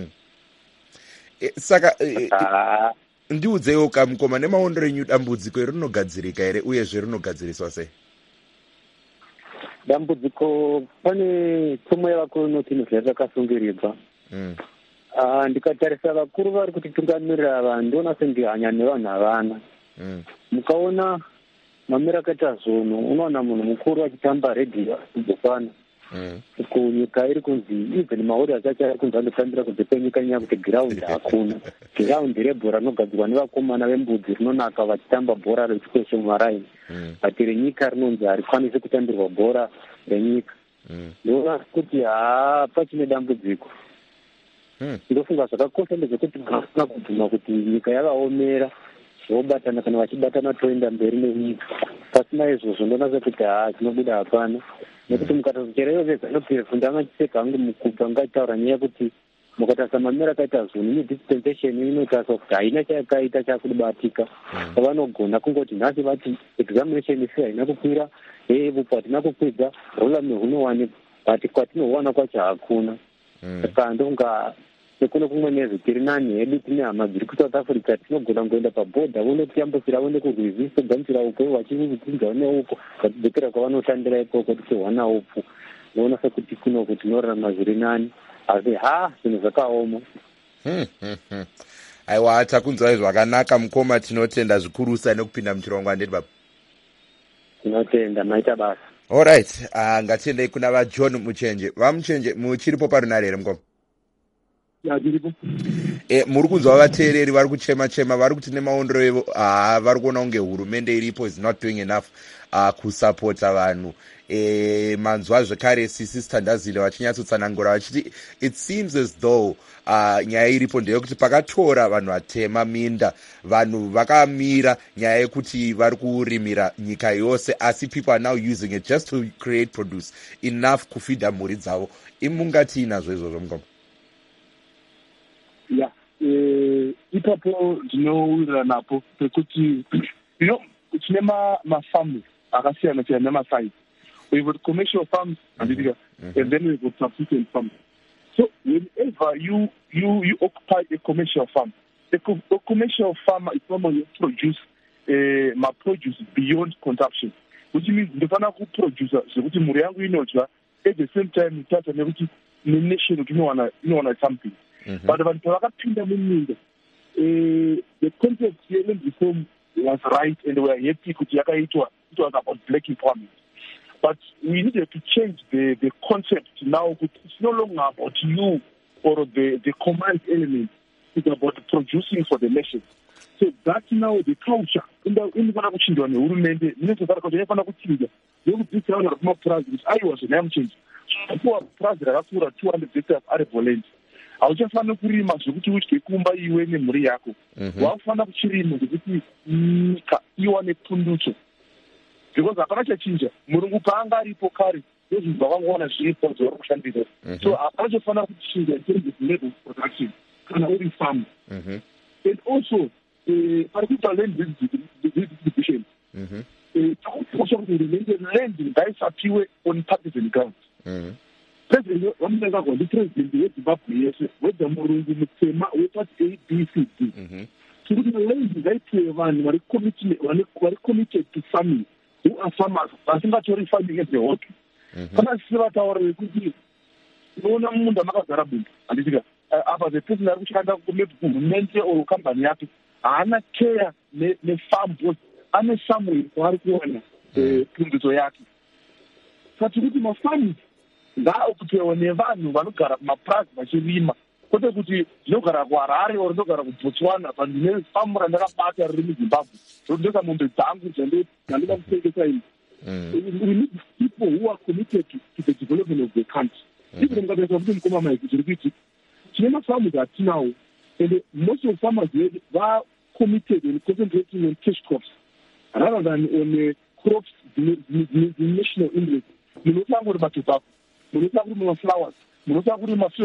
Saka ndiudzewo kamukoma nemaondero enyu dambudziko rinogadzirika here uyezve rinogadziriswa sei? dambudziko pane pfuma yevakuru inoti inozvai rakasungirirwa. Ndikatarisa vakuru vari kutitungamirira ava ndiona sendihanya nevanhu havana. Mukaona mamira akaita zvono, unoona munhu mukuru achitamba redhiyo asibhofana. Kunyika iri kunzi even maorias acho ari kunzi andotambira kunze kwenyika nyaya kuti giraundi hakuna. Giraundi rebhora rinogadzirwa nevakomana vembudzi rinonaka vachitamba bhora rechikweshe mumaraini. But renyika rinonzi harikwanisi kutambirwa bhora renyika. Ndoona kuti pachine dambudziko. Ndofunga zvakakosha ndezvekuti vasina kubvuma kuti nyika yakaomera zvobatana kana vachibatana toenda mberi nenyika. Pasina izvozvo ndoona sekuti zvinobuda hapana. Nekuti mukatazochereyo vega nopirfu ndangachiseka hangu mukubva ngataura nyaya yekuti mukatarisa mamira akaita zvinhu nedispensation inotarisa kuti haina chayakaita chakubatika. Vanogona kungoti nhasi vati examination isi haina kukwira, vupo hatina kukwidza, rolame hunowanikwa, but kwatinowana kwacho hakuna. Saka ndonga nekuno kumwe nezve tiri nani hedu tine hama dziri kuSouth Africa tinogona kuenda pabhodha vonotiyambukira vone kurwizi togamuchira uko vachivudzinza neuko vachidzokera kwavanoshandira ikoko tichiwana upo. Noona sekuti kuno kuti tinorarama zviri nani asi zvinhu zvakaoma. Aiwa takunzwai zvakanaka mukoma, tinotenda zvikurusa nekupinda muchirongwa ndeti baba. Tinotenda maita basa. Alright, ngatiendei kuna vaJohn Muchenje. Vamuchenje muchiripo parunare here mukoma? Muri kunzwa vateereri vari kuchema vari kuti nemaondero evo vari kuona kunge hurumende iripo is not doing enough kusapota vanhu. Manzwa zvekare Sisi Standazile vachinyatsosanangura vachiti it seems as though nyaya iripo ndeyekuti pakatora vanhu vatema minda vanhu vakamira nyaya yekuti vari kurimira nyika yose asi people are now using it just to create produce enough kufidha mhuri dzavo. Imungati nazvo izvozvo mukoma? Ipapo ndinowirira napo pekuti tine mafarms akasiyana siyana nemaside. We've got commercial farms and then we've got subsistence farms. So whenever you occupy a commercial farm, a commercial farmer is someone who produce produce beyond consumption, which means ndofana kuproduce zvekuti mhuri yangu inodya at the same time itata nekuti nenation kuti inowana something. But vanhu pavakapinda muminda the concept yeland reform was right and we are happy kuti yakaitwa. It was about black empowerment. But we needed to change the concept now. It's no longer about you or the command element. It's about producing for the nation. So that's now the culture. Indifana kuchinjwa nehurumende nezvakara kuti inofana kuchinja nekudzidzisa vanhu vakumapurazi kuti aiwa zvenayamuchinja apuwa purazi rakakura 200 hectares arable land hauchafaniri kurima zvekuti udye kumba iwe nemhuri yako. Wakufanira kuchirima zvekuti nyika iwane pundutso. Because hapana chachinja murungu paanga aripo kare ndozvinhu zvakangowana zviripo zvavari kushandisa. So hapana chofanira kuchinja in terms of level of production kana uri farm. And also pari kuita land distribution. Takukosha kuti land ngaisapiwe on partisan grounds. President wamunangagwa ndipresident weZimbabwe yese wedza murungu mutema wepati ABCD. Tiri kuti land ngaipiwe vanhu vari committed to farming. Who are farmers, vasingatori farming as a hobby. Kana sisi vataurire kuti unoona munda makagara bundo handisika apa the person ari kushanda kuhurumende or company yake haana care nefarm because ane somewhere kwaari kuwana pundutso yake. Saka kuti mafarms ngaaokupiwa nevanhu vanogara kumapurazi vachirima kwete kuti ndinogara kuHarare or ndinogara kuBotswana but ndine famu randakabata riri muZimbabwe ndindoka mombe dzangu dzandinoda kutengesa ini. We need people who are committed to the development of the country. Even mukatarisa kuti mukoma maiki zviri kuiti tine mafarms atinawo and most of farmers are committed and concentrating on cash crops rather than on crops the national interest. Munotanga kuti matobacco, munotanga kuti maflowers, munotanga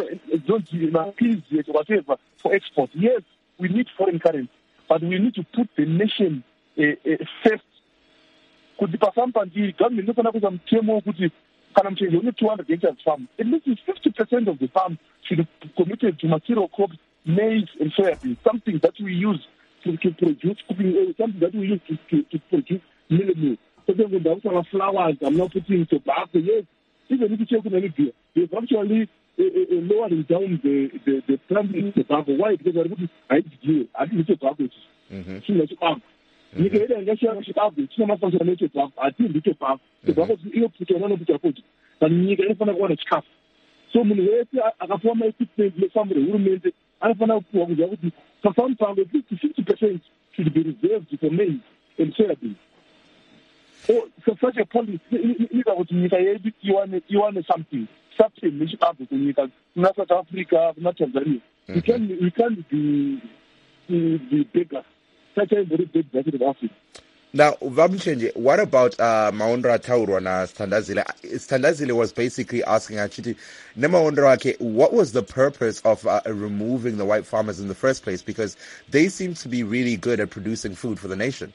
kuti mapeas whatever for export. Yes, we need foreign currency, but we need to put the nation first. Kuti pafamu pandiri government inofanira kuisa mutemo wokuti kana muchenje une 200 hectares farm, at least 50% of the farm should be committed to material crops, maize and soybean, something that we use to produce cooking oil, something that we use to produce millet meal. the flowers, I'm not putting tobacco. Yes, even if you check Namibia, they've actually lowering down the planting tobacco. Why? Because I think tobacco is tobacco. You can get a tobacco. It's not tobacco. I think the tobacco. Tobacco is you put on the food, but you can find out what it's tough. So many ways I can form my family who made it. I found out for some family 50% should be reserved for maize and soybean. So such a policy, you want something which not South Africa, not Tanzania. We can't be bigger. Such a very big budget of Africa. Now, Vamchenje, what about Maondra Taurwa na Standazile? Standazile was basically asking Achiti, what was the purpose of removing the white farmers in the first place? Because they seem to be really good at producing food for the nation.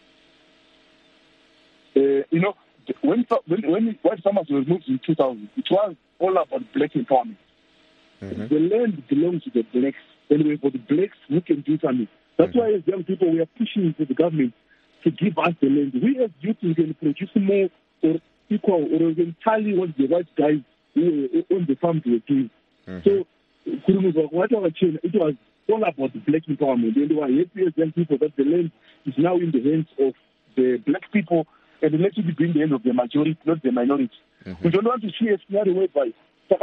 When white farmers were removed in 2000, it was all about black empowerment. The land belongs to the blacks. Anyway, for the blacks, who can do something. That's why as young people, we are pushing for the government to give us the land. We as youth, we can produce more or equal, or we can tally what the white guys who own the farms were doing. So, it was all about the black empowerment. And we are happy as young people that the land is now in the hands of the black people, and let it be in the hands of the majority, not the minority. We don't want to see a scenario whereby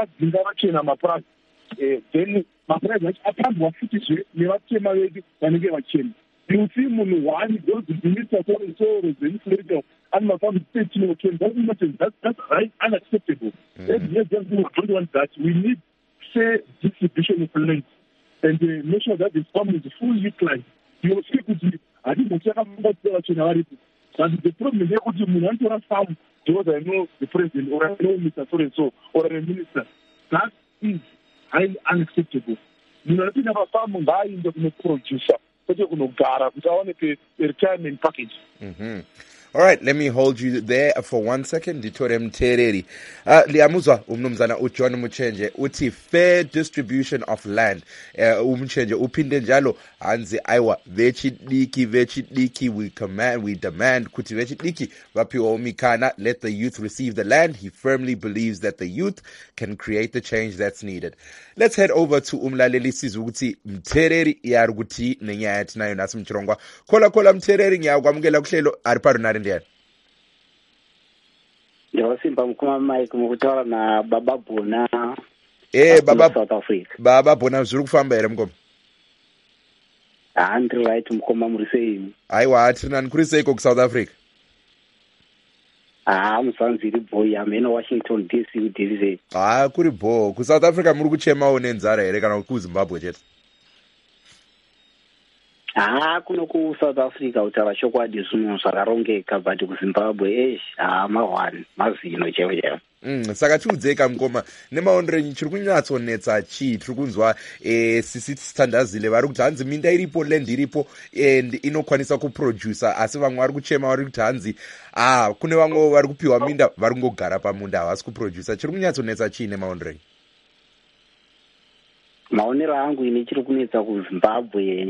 then my friend, I can't watch it. You see, one goes to the minister so the inflator, and my family that's right, unacceptable. Yes, don't want that. We need fair distribution of land and make sure that the farm is fully utilized. You will speak with me. I didn't check about the but the problem is that you want to farm because I know the president or I know Mr. So or a minister. That is unacceptable. You know, nothing about farming buying the producer. Retirement package. All right, let me hold you there for 1 second. Ditore Mtereri. Liamuzwa umnumzana uJohn Muchenje uthi fair distribution of land. Umchenje uphinde njalo hanzi aiwa vechidiki we demand kuti vechidiki vapiwa umikana, let the youth receive the land. He firmly believes that the youth can create the change that's needed. Let's head over to umlaleli sizwe ukuthi Mtereri yari kuti nenyaya yathi nayo nasi mchirongwa. Kola Mtereri ngiyakwamukela kuhlelo ariparu nari ndiani. Simba mkuma Mike mukutawala na Baba Bona. South Africa. Baba Bona zuri kufamba here mkoma. Andri right mkoma murisei. Aiwa atina nkurisei ku South Africa. Musanziri boy amena Washington DC udirize. Kuri bo ku South Africa muri kuchema nenzara here kana ku Zimbabwe chete. Kuno ku South Africa utara chokwadi zvinhu zvakarongeka but ku Zimbabwe mahwani mazino chaiwo. Saka tiudzeka mkoma nemaonere chiri kunyatsonetsa chii tiri kunzwa sisi Standazile vari kuti hanzi minda iripo land iripo and inokwanisa kuproducer asi vamwe vari kuchema vari kuti hanzi kune vamwe vari kupiwa minda vari kungogara pamunda havasi kuproducer. Chiri kunyatsonetsa chii nemaonere? Maonero angu ine chiri kunetsa ku Zimbabwe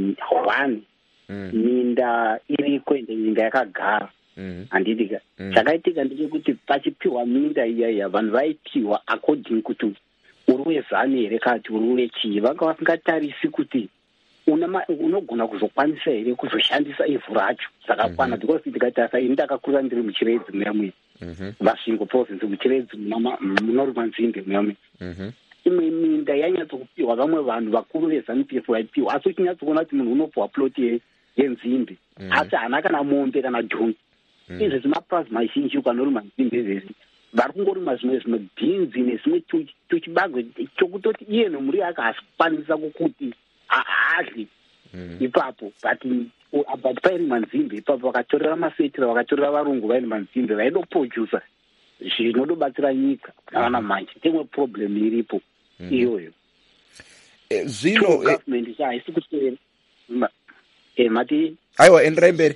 minda iriko ende minda yakagara. Handidika chakaitika ndechekuti pachipiwa minda iyaya vanhu vaipiwa according kuti uri wezani here kati uri wechii. Vanga vasingatarisi kuti unogona kuzokwanisa here kuzoshandisa ivhu racho zvakakwana because ndikati ini ndakakurira ndiri muchiredzi muyamwe Vasvingo province muchiredzi munorima nzimbe muyamwe. Imwe minda yanyatsokupiwa vamwe vanhu vakuru veZANU-PF vaipiwa asi uchinyatsokuona kuti munhu unopiwa ploti yenzimbe asi haana kana mombe kana dhongi. Izvi zvimapurazi mazhinji ukanorima nzimbe izvezi vari kungorima zvimwe beans nezvimwe tuchibagwe chokutoti iye nemhuri yake hasi kukwanisa kukuti hadli ipapo but pairima nzimbe ipapo vakatorera masetira vakatorera varungu vairima nzimbe vaidoproducer zvinodobatsira nyika navana manje. Temwe problem iripo iyoyo. Zvino government haisi kuteera mati aiwa enderai mberi.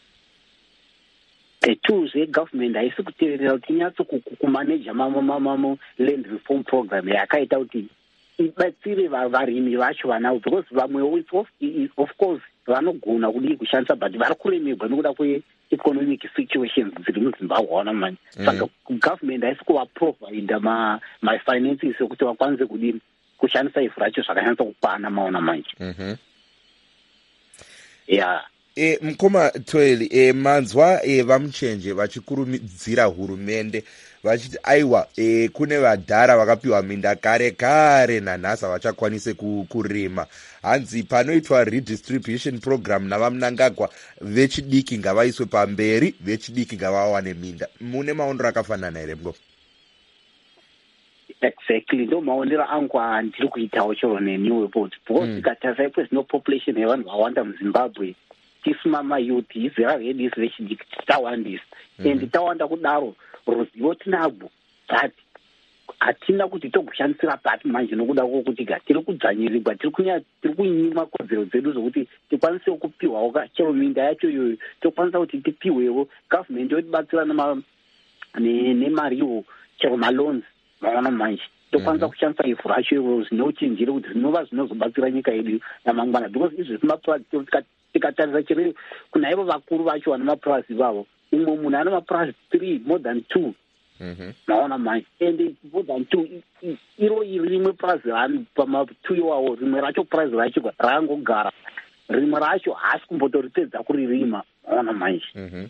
Government haisi kuteerera kuti inyatso kumaneja land reform program yakaita kuti ibatsire varimi vacho vanavo because vamwewo of course vanogona kudii kushandisa but vari kuremerwa nekuda economic situations dziri muZimbabwe waona manje saka government haisi kuvaprovide my-finances ekuti vakwanise kudini kushandisa ivhu racho zvakanyatsa kukwana maona manje. Yeah. Mukoma Tweli, manzwa vamuchenje vachikurumidzira hurumende vachiti aiwa kune vadhara vakapiwa minda kare nanhasi vachakwanise kurima, hanzi panoitwa redistribution program navamunangagwa vechidiki ngavaiswe pamberi, vechidiki ngavawane minda. Mune maonero akafanana here mgo? Exactly, ndo maonero angu andiri kuitawo chero neniwe bot because tikatarisa ipo zvino population yevanhu vawanda muZimbabwe, tisu mamayuth izera redu isi vechidiki tawandisa and tawanda kudaro ruzivo tinagwo but hatina kuti togoshandisira pati manje nokuda kwokuti tiri kudzvanyirirwa, tiri kunyima kodzero dzedu zvokuti tikwanisewo kupiwawo chero minda yacho iyoyo tokwanisa kuti tipiwewo, government yotibatsira nemariwo chero maloans maona manje tokwanisa kushandisa ivhu racho iro zvinochinjire kuti zvinova zvinozobatsira nyika yedu yamangwana because izvi zvimapurazi tikatarisa chero kuna ivo vakuru vacho vana mapurazi ivavo, umwe munhu ana mapurazi 3 more than 2 maona manje and more than 2 iro rimwe purazi pama2 iwawo rimwe racho purazi racho raangogara, rimwe racho haasi kumbotoritedza kuririma maona manje.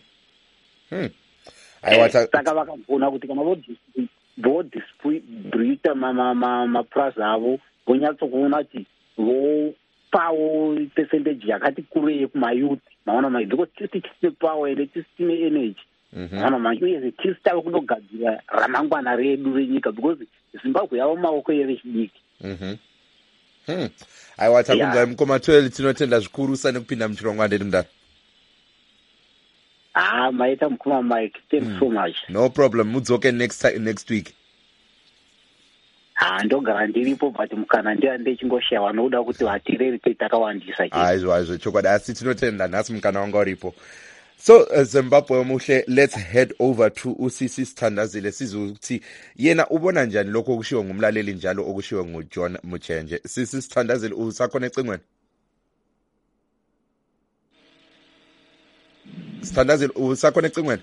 Saka vakagona kuti kana vodhistribhuta mapurazi avo vonyatsokuona kuti vopawo percentage yakati kurei yekumayuth maona manje because tisi tisine power ende tisi tine energy maona manje uyezve tisi tave kundogadzira ramangwana redu renyika because Zimbabwe yava maoko evechidiki. Aiwa takunzwai Mukoma Tweli, tinotenda zvikurusa nekupinda muchirongwa ndiri mudaro. Maita Mukoma Mike, thanks so much. No problem, mudzoke next week. Ndogara ndiripo but mukana ndechingoshayiwa nokuda kuti vatireri takawandisa. Aizvo chokwadi, asi tinotenda nhasi mukana wanga uripo. So Zimbabwe muhle, let's head over to uSisi Sithandazile sizwe ukuthi yena ubona njani lokho okushiwo ngumlaleli njalo okushiwo nguJohn Muchenje. Sisi Sithandazile, usakhona ecingweni? Sithandazile, usakhona ecingweni?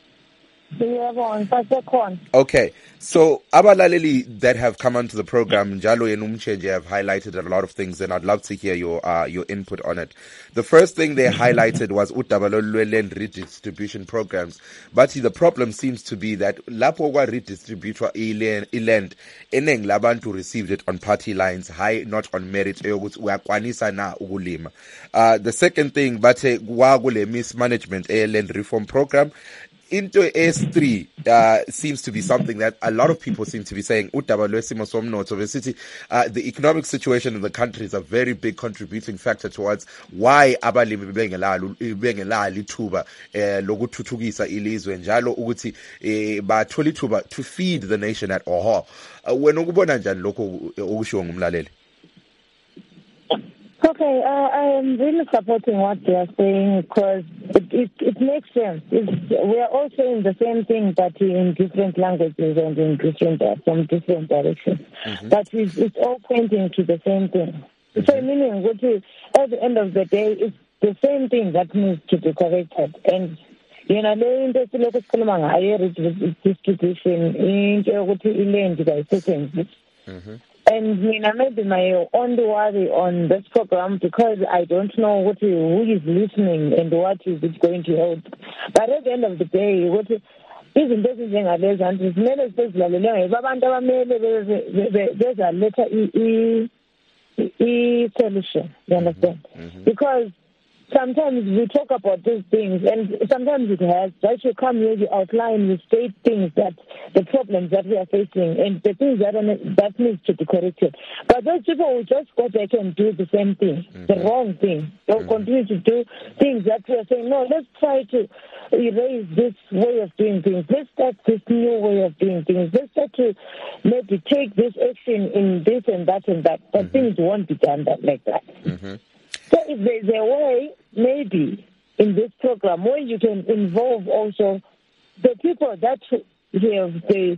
Okay, so abalaleli that have come onto the program, Njalo and Umchenje, have highlighted a lot of things, and I'd love to hear your input on it. The first thing they highlighted was Utabalolwe redistribution programs, but the problem seems to be that lapho kwa redistributwa iland eneng labantu received it on party lines, high not on merit eyokuthi uyakwanisa na ukulima. The second thing bathe kwakule mismanagement land reform program. Into S3 seems to be something that a lot of people seem to be saying, the economic situation in the country is a very big contributing factor towards why abalimi bengelali ithuba lokuthuthukisa ilizwe njalo ukuthi bathola ithuba to feed the nation at all. Wena ukubona njani lokho okushiwo ngumlaleli? Okay, I am really supporting what they are saying because it makes sense. We are all saying the same thing, but in different languages and in from different directions. But it's all pointing to the same thing. So meaning, at the end of the day, it's the same thing that needs to be corrected. And distribution in and maybe my only worry on this program, because I don't know who is listening and what is it going to help. But at the end of the day, even this is there's a letter solution, you understand? Because sometimes we talk about these things, and sometimes it has that you come here, you outline, you state things that the problems that we are facing and the things that needs to be corrected. But those people will just go back and do the same thing, the wrong thing. They'll continue to do things that we are saying, no, let's try to erase this way of doing things. Let's start this new way of doing things. Let's start to maybe take this action in this and that and that. But things won't be done like that. So if there's a way, maybe, in this program where you can involve also the people that have the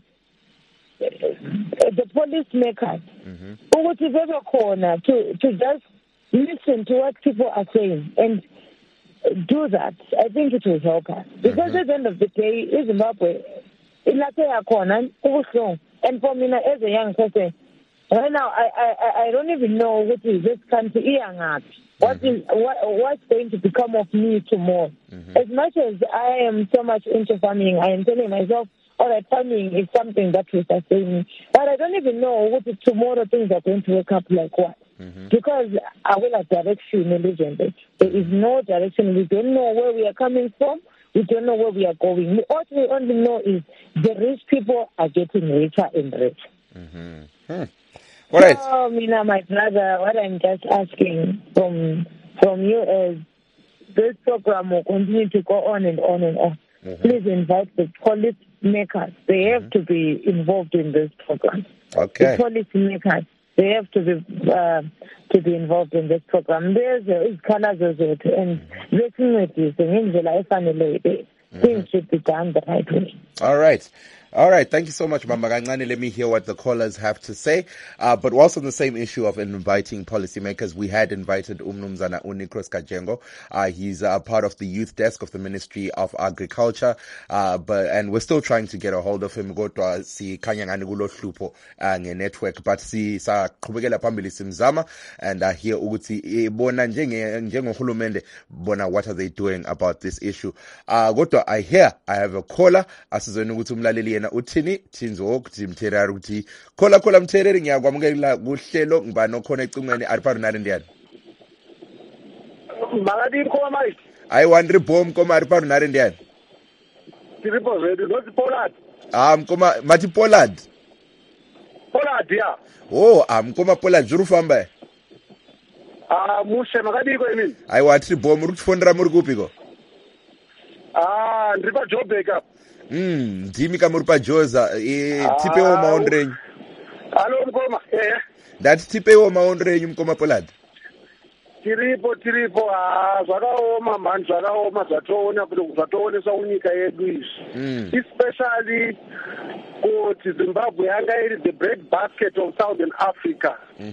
policymakers, or whatever corner, to just listen to what people are saying and do that, I think it will help us. Because at the end of the day, Zimbabwe, and for me, as a young person, right now, I don't even know what is this country. What's going to become of me tomorrow? As much as I am so much into farming, I am telling myself, all right, farming is something that will sustain me. But I don't even know what tomorrow things are going to wake up like what. Because I will have direction in religion. There is no direction. We don't know where we are coming from. We don't know where we are going. What we only know is the rich people are getting richer and richer. All right. So, Mina, my brother, what I'm just asking from you is this program will continue to go on and on and on. Please invite the policy makers. They have to be involved in this program. Okay. The policy makers, they have to be involved in this program. There's colors of it, and looking at this, things should be done the right way. All right. All right. Thank you so much, Mama Gangani. Let me hear what the callers have to say. But also on the same issue of inviting policymakers, we had invited Umnumzana Unikros Kajengo. He's part of the youth desk of the Ministry of Agriculture. And we're still trying to get a hold of him. Go to si kanyangani gulo hlupo network, but si sa qhubekela phambili simzama, and here ukuthi bona njengohulumende bona what are they doing about this issue. Kodwa I have a caller asizweni ukuthi umlaleli yena uthini thinzo ukuthi Mtherari ukuthi khola Mtherari ngiyakwamukela kuhlelo ngibani okhona ecingweni ariparo nari ndiyani Magadi khoma mai I wandri bom koma ariparo nari ndiyani Tiripo zedu not Pollard koma mati Pollard ya koma Pollard juru famba mushe magadi ko emini I watri bom uri kufondera muri kupiko ndripa Joburg up ndimi kama uri pajoza tipewo maondo enyu alo mkoma ndati tipewo maondo enyu mkoma Pollard tiripo zvakaoma mhani zvakaoma zvatoonesa unyika yedu izvi especially kuti Zimbabwe yanga iri the bread basket of Southern Africa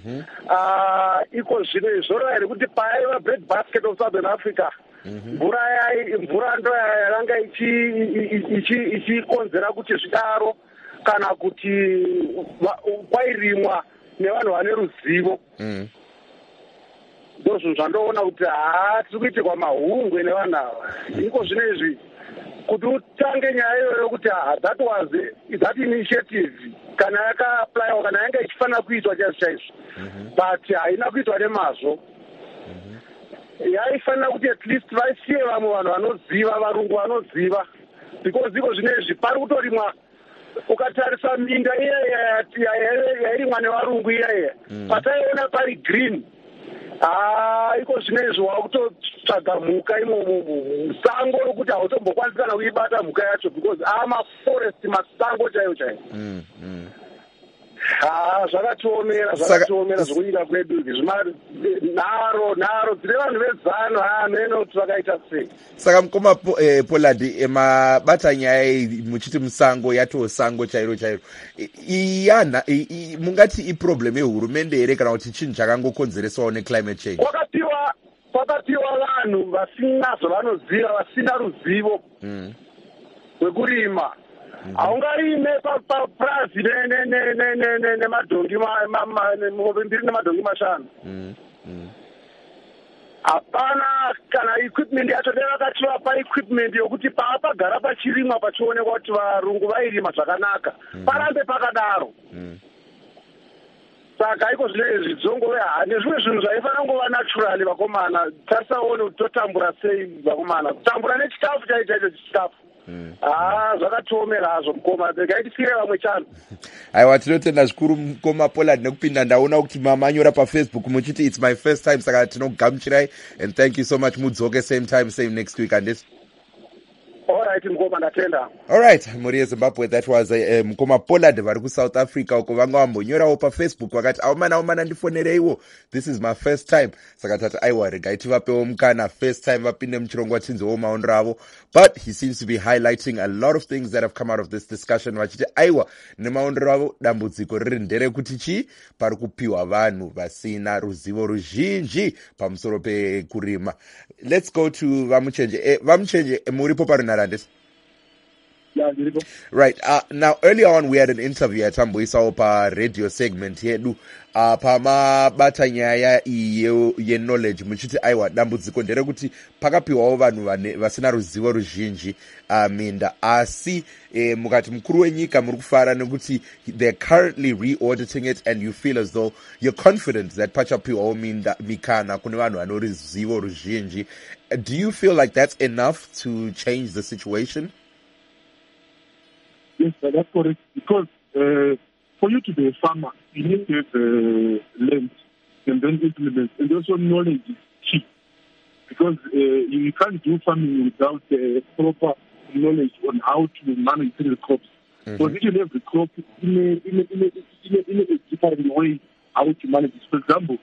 iko zvino izvoro here kuti paiva bread basket of Southern Africa mvura ndo yakanga ichikonzera kuti zvidaro kana kuti kwairimwa nevanhu vane ruzivo ndozvinhu zvandoona kuti tiri kuitirwa mahungwe nevanhu ava iko zvino izvi kuti utange nyaya iyoyo kuti that initiative kana yakaaplayiwa kana yanga ichifanira kuitwa chaizvo but haina kuitwa nemazvo yaifanira kuti at least vaisiye vamwe vanhu vanoziva varungu vanoziva because iko zvino izvi pari kutorimwa ukatarisa minda yairimwa nevarungu iyaiya pataiona pari green iko zvino izvi wakutotsvaga mhuka imomo sango rokuti hautombokwanisi kana kuibata mhuka yacho because maforest masango chaivo zvakatiomera zvokunyika kwedu izvi nharo dzine vanhu vezano hamene kuti vakaita sei saka mukoma Pollard mabata nyaya muchiti musango yatosango chairo mungati iproblem yehurumende here kana kuti chinhu chakangokonzereswawo neclimate change kwakapiwa vanhu vasinazvo vanoziva vasina ruzivo rwekurima haungarime papurazi nemadhongi mbiri nemadhongi mashanu hapana kana equipment yacho nevakativapa equipment yokuti paapagara pachirimwa pachionekwa kuti varungu vairima zvakanaka parambe pakadaro saka iko zvino izvi dzongove nezvimwe zvinhu zvaifanira kungova naturali vakomana tarisaone kuti totambura sei vakomana kutambura nechikafu chaicho chikafu zvakatiomera hazvo mukoma gaitisire vamwe chano aiwa tinotenda zvikuru mukoma Pollard nekupinda ndaona kuti mamanyora pafacebook muchiti it's my first time saka tinogamuchirai and thank you so much mudzoke same time same next week andisi right Mkoma ndatenda. All right, Muri Zimbabwe, that was Mkoma Pollard vari South Africa uko vanga vambonyorawo paFacebook vakati aumana ndifonereiwo, this is my first time. Saka tati aiwa regai tivapewo mukana first time vapinde muchirongwa tinzewo maondro avo. But he seems to be highlighting a lot of things that have come out of this discussion vachiti aiwa nemaondro avo dambudziko riri nderekuti chii pari kupiwa vanhu vasina ruzivo ruzhinji pamusoro pekurima. Let's go to Vamuchenje. Vamuchenje, muripo parunarandesi? Right. Now, earlier on, we had an interview at Tambuisa pa radio segment yedu pamabata nyaya ye knowledge muchiti aiwa dambudziko nderekuti pakapiwawo vanhu vasina ruzivo ruzhinji minda asi mukati mukuru wenyika muri kufara nekuti they're currently re-auditing it and you feel as though you're confident that pachapiwawo mikana kune vanhu vane ruzivo ruzhinji. Do you feel like that's enough to change the situation? Yes, that's correct. Because for you to be a farmer, you need to have land and then implement. And also knowledge is key. Because you can't do farming without proper knowledge on how to manage the crops. Because if you have the crop in a different way, how to manage it. For example,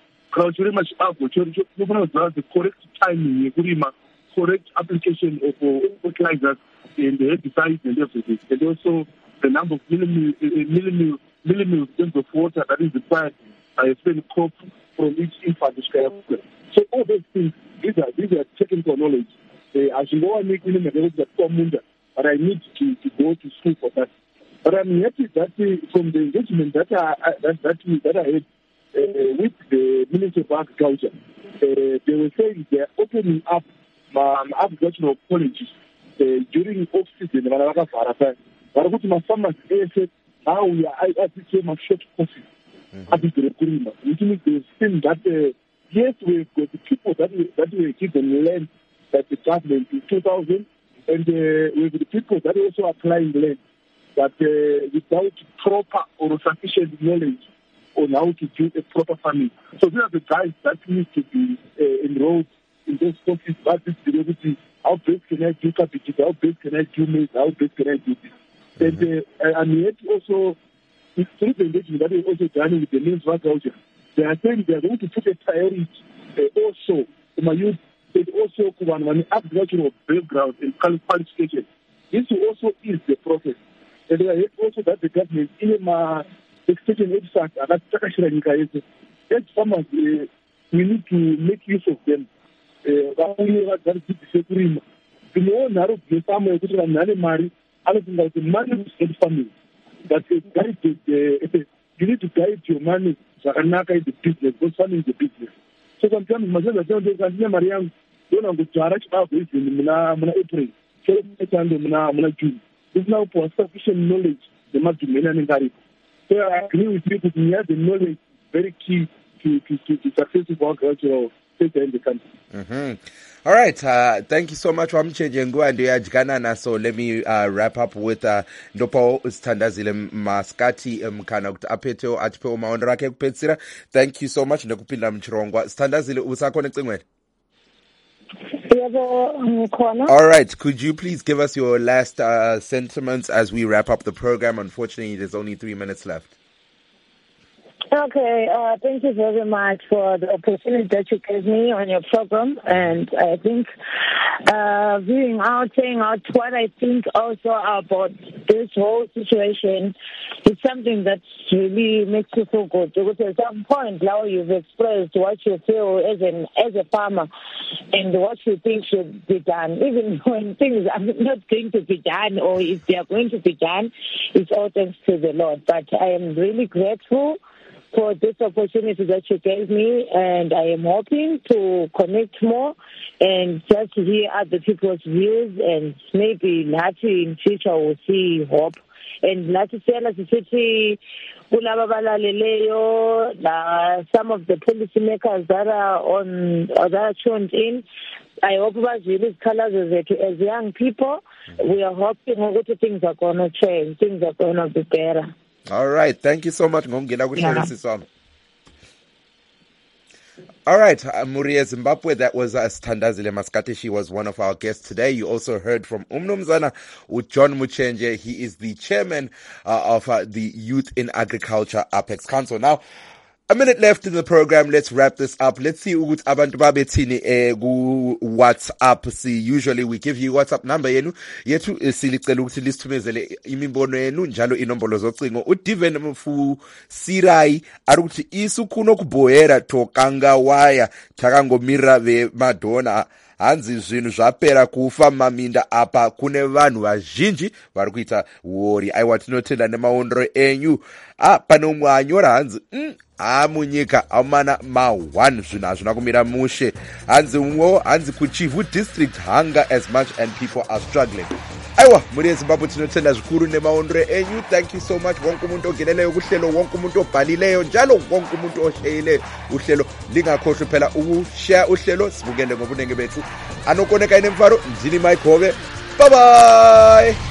the correct timing, correct application of fertilizers and the herbicides and everything, and also the number of millimole in terms of water that is required by a certain crop from each infant. So all those things, these are technical knowledge. As you go and make but I need to go to school for that. But I'm happy that from the engagement that I had with the Ministry of Agriculture, they were saying they're opening up agricultural colleges during off-season. But my farmers said, now we are at short courses. Which means they've seen that, yes, we've got the people that were given land by the government in 2000, and with the people that are also applying land, but without proper or sufficient knowledge on how to do a proper farming. So these are the guys that need to be enrolled in those courses. But this is how best can I do cabbage? How best can I do maize? How best can I do this? And yet also, through the engagement that is also done with the Ministry of Agriculture, they are saying they are going to put a priority also to my youth, but also to one agricultural background and qualification. This will also ease the process. And I hope also that the government, in my extension website, as farmers, we need to make use of them. Farming. But you need to guide your money so the business, because farming is a business. So sometimes myself I don't go April, June. It's now for sufficient knowledge they must be many. So I agree with you because we have the knowledge very key to successful agricultural sector in the country. Mm-hmm. All right. Thank you so much, Wamchenje Ngwande. So let me wrap up with Ndopo Standazile Maskati Mkana Apeteo Atpeo Maondrake Kupetsira. Thank you so much. Ndakupinda mchirongwa. Standazile usa connecting with. All right. Could you please give us your last sentiments as we wrap up the program? Unfortunately, there's only 3 minutes left. Okay, thank you very much for the opportunity that you gave me on your program. And I think saying out what I think also about this whole situation is something that really makes you feel good. Because at some point now you've expressed what you feel as a farmer and what you think should be done. Even when things are not going to be done, or if they are going to be done, it's all thanks to the Lord. But I am really grateful for this opportunity that you gave me, and I am hoping to connect more and just hear other people's views, and maybe Nati in future will see hope. And Nati Sela City, some of the policymakers that are tuned in, I hope that these colors as young people, we are hoping that things are going to change, things are going to be better. All right. Thank you so much. All right, Muria Zimbabwe, that was Standazile Maskate. She was one of our guests today. You also heard from Umnumzana John Muchenje. He is the chairman of the Youth in Agriculture Apex Council. Now, a minute left in the program. Let's wrap this up. Let's see what abantu babethini WhatsApp. See, usually we give you WhatsApp number yenu. Yethu silicela ukuthi lisithumezele imimbono yenu njalo inombolo zocingo. uDiven Mfusirayi ari ukuthi isukhuno kubohera tokanga waya takangomira ve Madonna. Hanzi zvinhu zvapera kufa maminda apa kune vanhu vazhinji vari kuita wori. Aiwa tinotenda nemaondero enyu. Pane umwe anyora hanzi munyika amana ma1 zvinhu hazvina kumira mushe. Hanzi umwewo hanzi kuchivu district hunger as much and people are struggling. Aiwa muri eZimbabwe tinotenda zvikuru nemaondero enyu. Thank you so much wonke umuntu ogeneleyo kuhlelo, wonke umuntu obhalileyo njalo wonke umuntu oshayile uhlelo. Lingakhohlwa phela ukushare uhlelo, sibukele ngobunenge bethu. Anokoneka inemfaro ndini Mike Hobe. Bye bye.